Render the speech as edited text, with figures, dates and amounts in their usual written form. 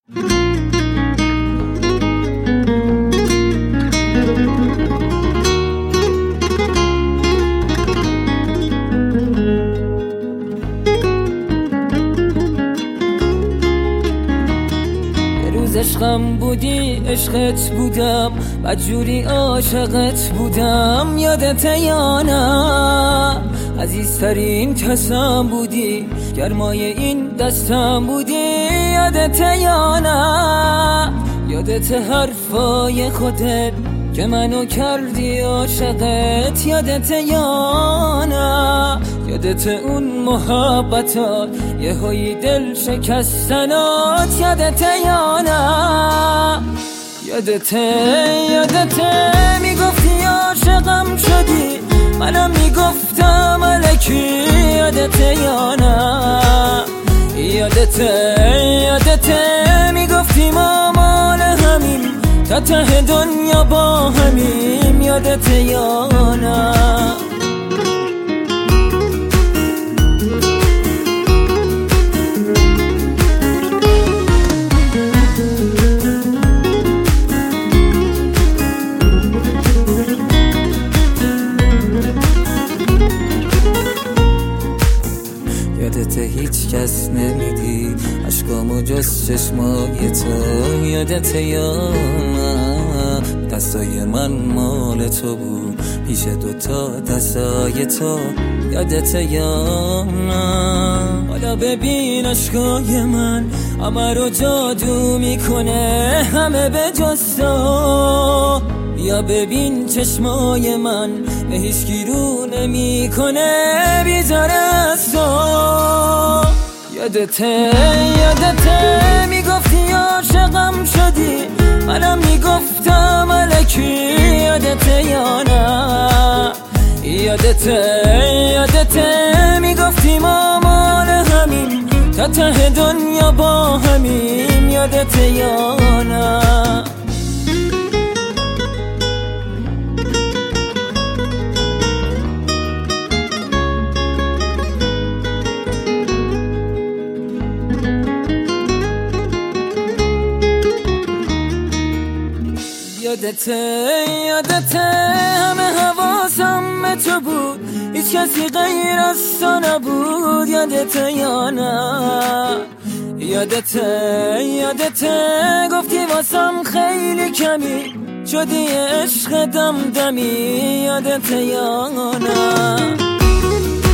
عشقم بودی عشقت بودم بدجوری عاشقت بودم یادت یا نه عزیزترین کسم بودی گرمای این دستم بودی یادت یا نه یادت حرفای خودت که منو کردی عاشقت یادت یا نه یادت اون محبتات یه هایی دل شکستنات یادت یا نه یادت میگفتی عاشقم شدی منم میگفتم الکی یادت یا نه یادت میگفتی ما مال همیم تا ته دنیا با همیم یادت یا نه یادت هیچ کس نمیدید عشقامو جز چشمای تو یادت یا نه دستای من مال تو بود پیش دوتا دستای تو یادت یا نه حالا ببین عشقای من همه رو جادو میکنه همه به جز تو یا ببین چشمای من به هیچ کی رو نمیکنه بیزار از تو یادت میگفتی عاشقم شدی منم میگفتم الکی یادت یا نه یادت میگفتی ما مال همیم تا ته دنیا با همیم یادت یا نه یادت همه حواسم به تو بود هیچ کسی غیر از تو نبود یادت یا نه یادت گفتی واسم خیلی کمی شدی عشق دمدمی یادت یا نه